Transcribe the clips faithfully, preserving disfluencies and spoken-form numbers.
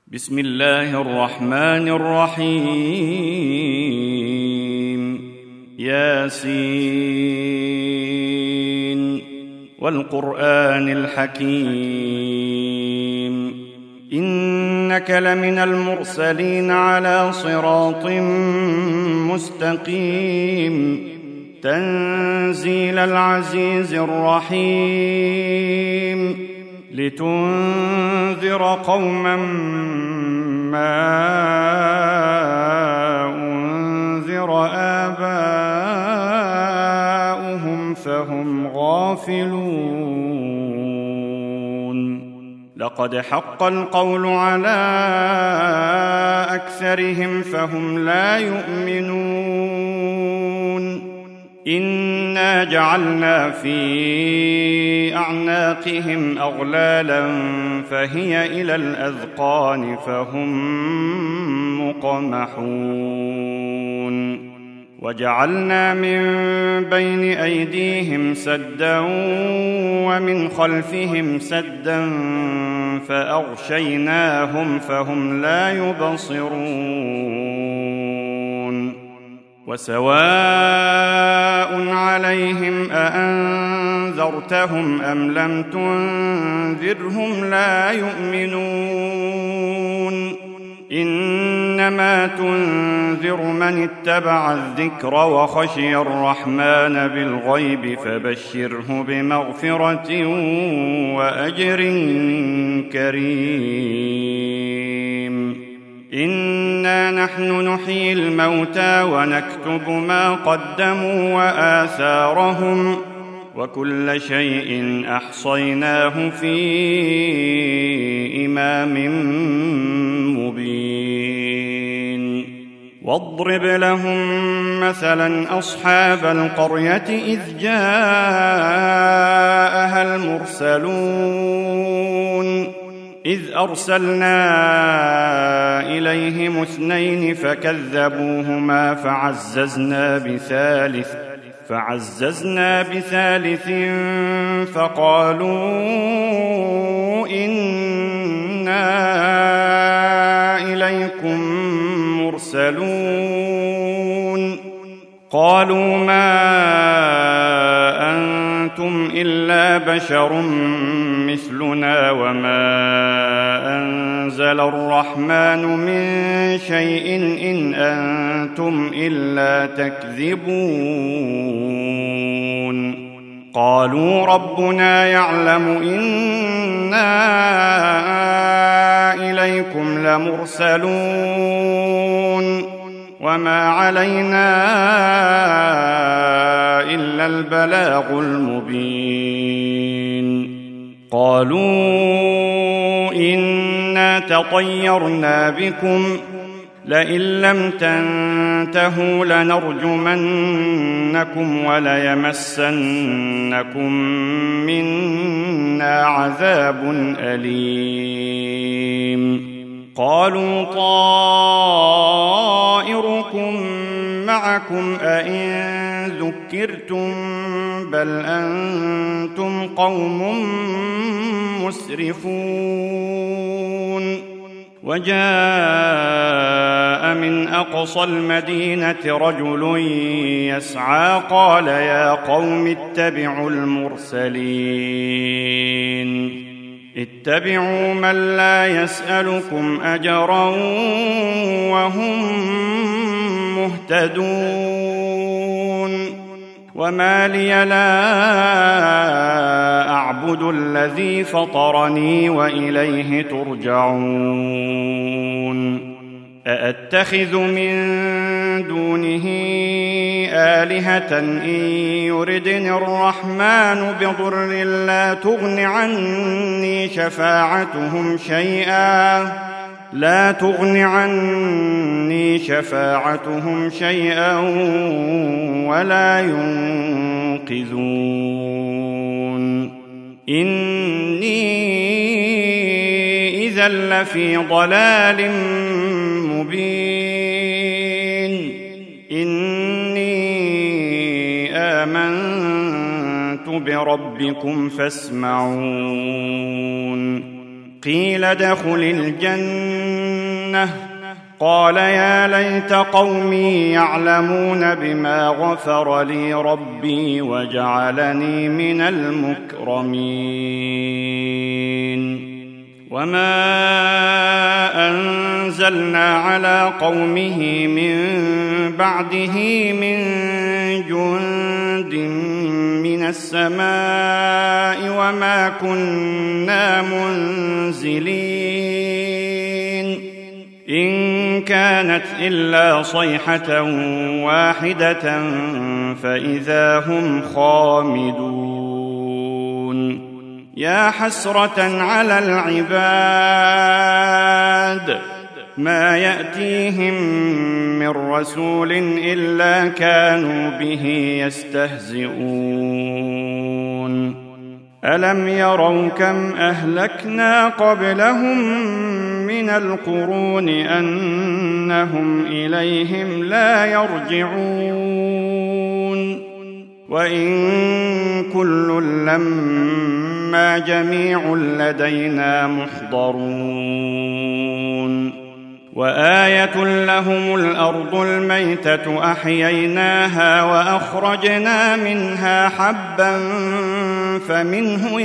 بسم الله الرحمن الرحيم. ياسين والقرآن الحكيم إنك لمن المرسلين على صراط مستقيم تنزيل العزيز الرحيم لتنذر قوما ما أنذر آباؤهم فهم غافلون لقد حق القول على أكثرهم فهم لا يؤمنون إنا جعلنا في أعناقهم أغلالا فهي إلى الأذقان فهم مقمحون وجعلنا من بين أيديهم سدا ومن خلفهم سدا فأغشيناهم فهم لا يبصرون وسواء عليهم أأنذرتهم أم لم تنذرهم لا يؤمنون إنما تنذر من اتبع الذكر وخشي الرحمن بالغيب فبشره بمغفرة وأجر كريم إنا نحن نحيي الموتى ونكتب ما قدموا وآثارهم وكل شيء أحصيناه في إمام مبين واضرب لهم مثلا أصحاب القرية إذ جاءها المرسلون إذ أرسلنا إليهم اثنين فكذبوهما فعززنا بثالث فعززنا بثالث فقالوا إنا إليكم مرسلون قالوا ما أنتم إلا بشر مثلنا وما أنزل الرحمن من شيء إن أنتم إلا تكذبون قالوا ربنا يعلم إنا إليكم لمرسلون وما علينا إلا البلاغ المبين قالوا إنا تطيرنا بكم لئن لم تنتهوا لنرجمنكم وليمسنكم منا عذاب أليم قالوا طائركم معكم أئن ذكرتم بل أنتم قوم مسرفون وجاء من أقصى المدينة رجل يسعى قال يا قوم اتبعوا المرسلين اتبعوا من لا يسألكم أجرا وهم مهتدون وما لي لا أعبد الذي فطرني وإليه ترجعون أأتخذ من دونه آلهة إن يردني الرحمن بضر لا تغن عني شفاعتهم شيئا لا تغن عني شفاعتهم شيئا ولا ينقذون إني إذا لفي ضلال مبين إني آمنت بربكم فاسمعون قيل ادخل الجنة قال يا ليت قومي يعلمون بما غفر لي ربي وجعلني من المكرمين وما أنزلنا على قومه من بعده من جند من السماء وما كنا منزلين إن كانت إلا صيحة واحدة فإذا هم خامدون يا حسرة على العباد ما يأتيهم من رسول إلا كانوا به يستهزئون ألم يروا كم أهلكنا قبلهم من القرون أنهم إليهم لا يرجعون وإن كل لما جميع لدينا محضرون وآية لهم الأرض الميتة أحييناها وأخرجنا منها حبا فمنه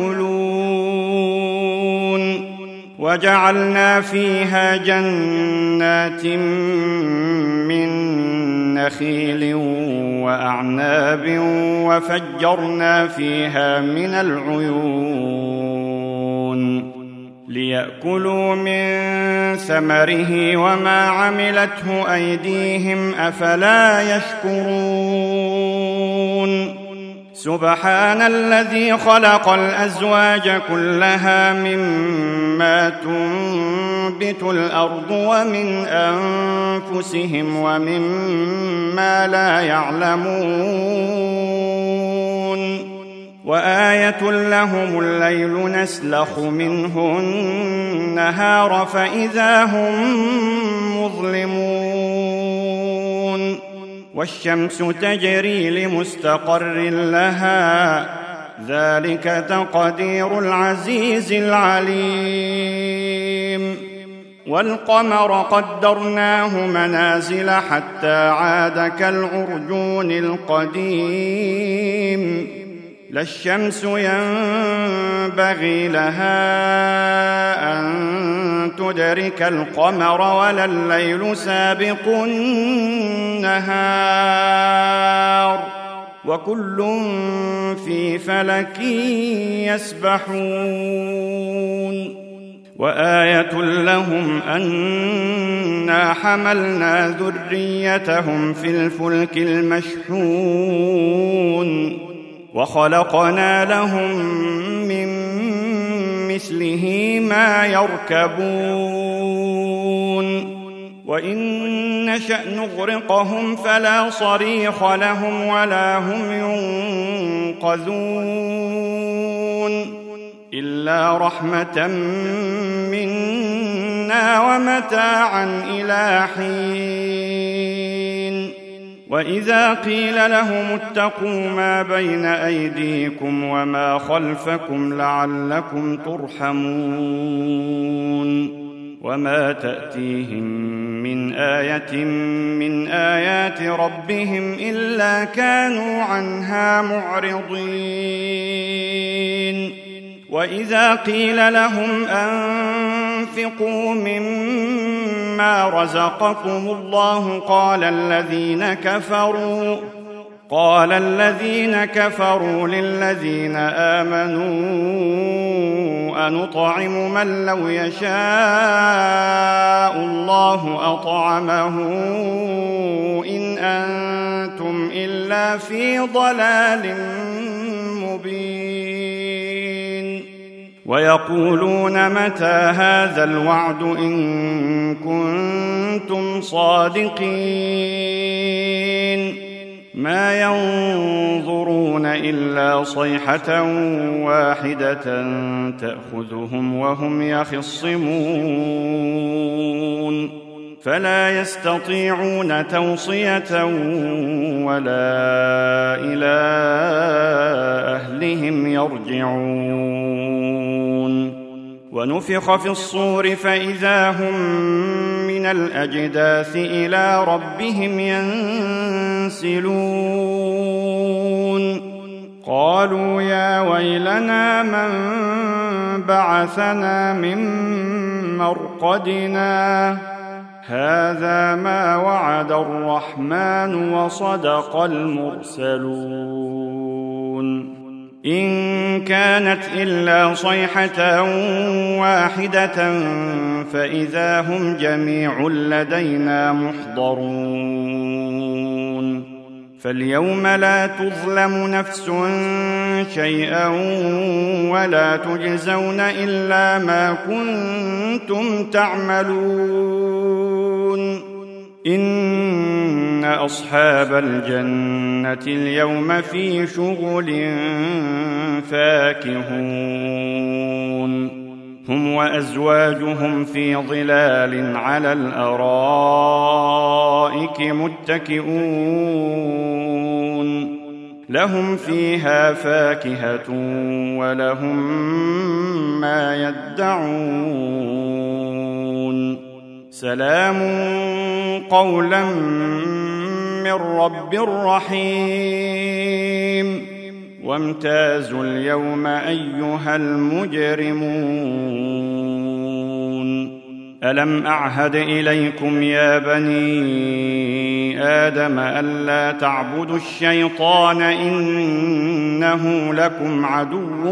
يأكلون وجعلنا فيها جنات من نخيل وأعناب وفجرنا فيها من العيون ليأكلوا من ثمره وما عملته أيديهم أفلا يشكرون سبحان الذي خلق الأزواج كلها مما تنبت الأرض ومن أنفسهم ومما لا يعلمون وآية لهم الليل نسلخ منه النهار فإذا هم مظلمون والشمس تجري لمستقر لها ذلك تقدير العزيز العليم والقمر قدرناه منازل حتى عاد كالعرجون القديم لا الشمس ينبغي لها أن تدرك القمر ولا الليل سابق النهار وكل في فلك يسبحون وآية لهم أنا حملنا ذريتهم في الفلك المشحون وخلقنا لهم من مثله ما يركبون وإن نشأ نغرقهم فلا صريخ لهم ولا هم ينقذون إلا رحمة منا ومتاعا إلى حين وإذا قيل لهم اتقوا ما بين أيديكم وما خلفكم لعلكم ترحمون وما تأتيهم من آية من آيات ربهم إلا كانوا عنها معرضين وإذا قيل لهم أنفقوا مما رزقكم الله قال الذين كفروا قال الذين كفروا للذين آمنوا أنطعم من لو يشاء الله أطعمه إن أنتم إلا في ضلال مبين ويقولون متى هذا الوعد إن كنتم صادقين ما ينظرون إلا صيحة واحدة تأخذهم وهم يخصمون فلا يستطيعون توصية ولا إلى أهلهم يرجعون ونفخ في الصور فإذا هم من الأجداث إلى ربهم ينسلون قالوا يا ويلنا من بعثنا من مرقدنا هذا ما وعد الرحمن وصدق المرسلون إن كانت إلا صيحة واحدة فإذا هم جميع لدينا محضرون فاليوم لا تظلم نفس شيئا ولا تجزون إلا ما كنتم تعملون إن أصحاب الجنة اليوم في شغل فاكهون هم وأزواجهم في ظلال على الأرائك متكئون لهم فيها فاكهة ولهم ما يدعون سلام قولا من رب رحيم وامتازوا اليوم أيها المجرمون ألم أعهد إليكم يا بني آدم ألا تعبدوا الشيطان إنه لكم عدو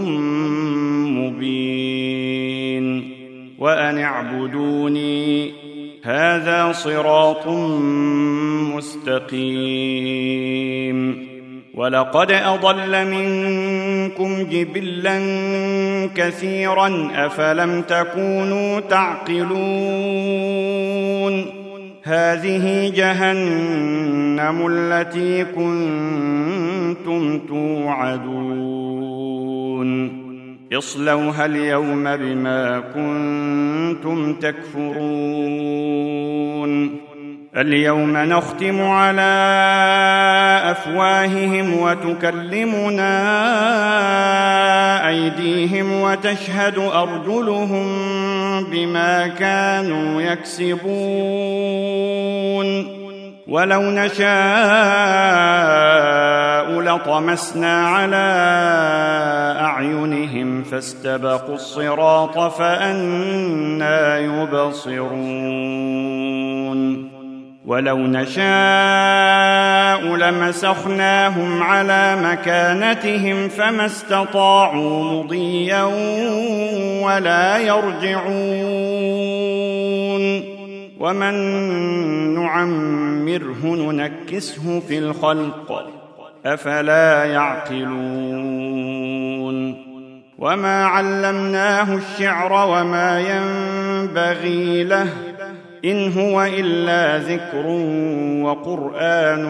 مبين وأن اعبدوني هذا صراط مستقيم ولقد أضل منكم جبلا كثيرا أفلم تكونوا تعقلون هذه جهنم التي كنتم توعدون اصلوها اليوم بما كنتم تكفرون اليوم نختم على أفواههم وتكلمنا أيديهم وتشهد أرجلهم بما كانوا يكسبون ولو نشاء لطمسنا على أعينهم فاستبقوا الصراط فأنى يبصرون ولو نشاء لمسخناهم على مكانتهم فما استطاعوا مضيا ولا يرجعون ومن نعمره ننكسه في الخلق أفلا يعقلون وما علمناه الشعر وما ينبغي له إن هو إلا ذكر وقرآن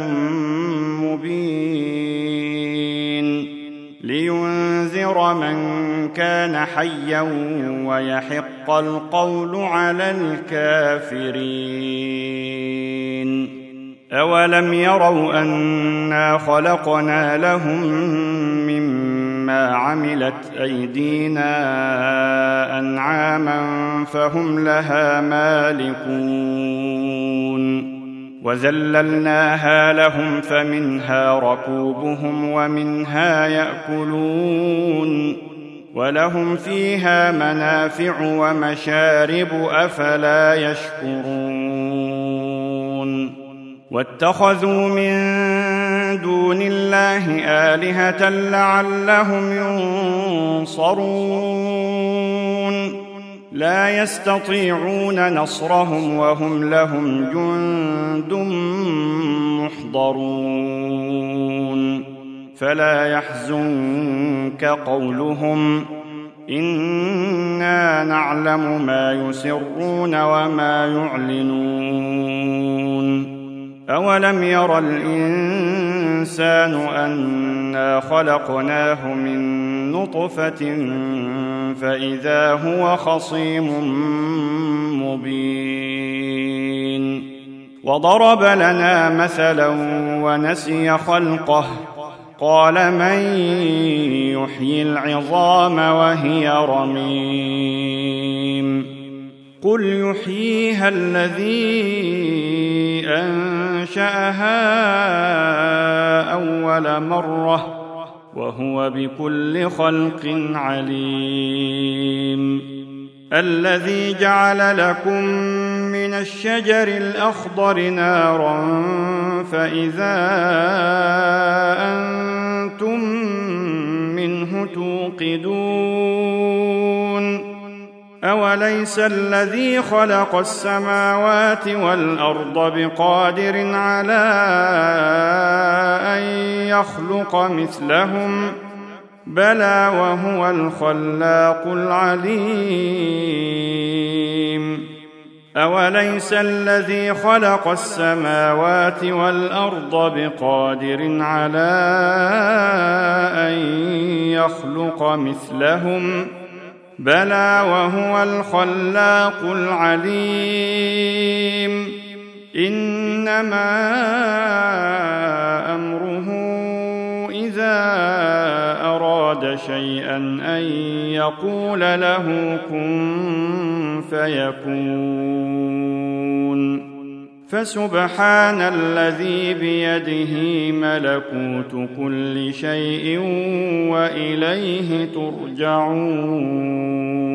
مبين لينذر من كان حيا ويحق القول على الكافرين أولم يروا أنا خلقنا لهم مما عملت أيدينا أنعاما فهم لها مالكون وذللناها لهم فمنها ركوبهم ومنها يأكلون ولهم فيها منافع ومشارب أفلا يشكرون واتخذوا من دون الله آلهة لعلهم ينصرون لا يستطيعون نصرهم وهم لهم جند محضرون فلا يحزنك قولهم إنا نعلم ما يسرون وما يعلنون أولم ير الإنسان أنا خلقناه من نطفة فإذا هو خصيم مبين وضرب لنا مثلا ونسي خلقه قال من يحيي العظام وهي رميم قل يحييها الذي أنشأها أول مرة وهو بكل خلق عليم الذي جعل لكم من الشجر الأخضر نارا فإذا أنتم منه توقدون أوليس الذي خلق السماوات والأرض بقادر على أن يخلق مثلهم بلى وهو الخلاق العليم أوليس الذي خلق السماوات والأرض بقادر على أن يخلق مثلهم بلى وهو الخلاق العليم إنما أمره إذا أراد شيئا أن يقول له كن فيكون فسبحان الذي بيده ملكوت كل شيء وإليه ترجعون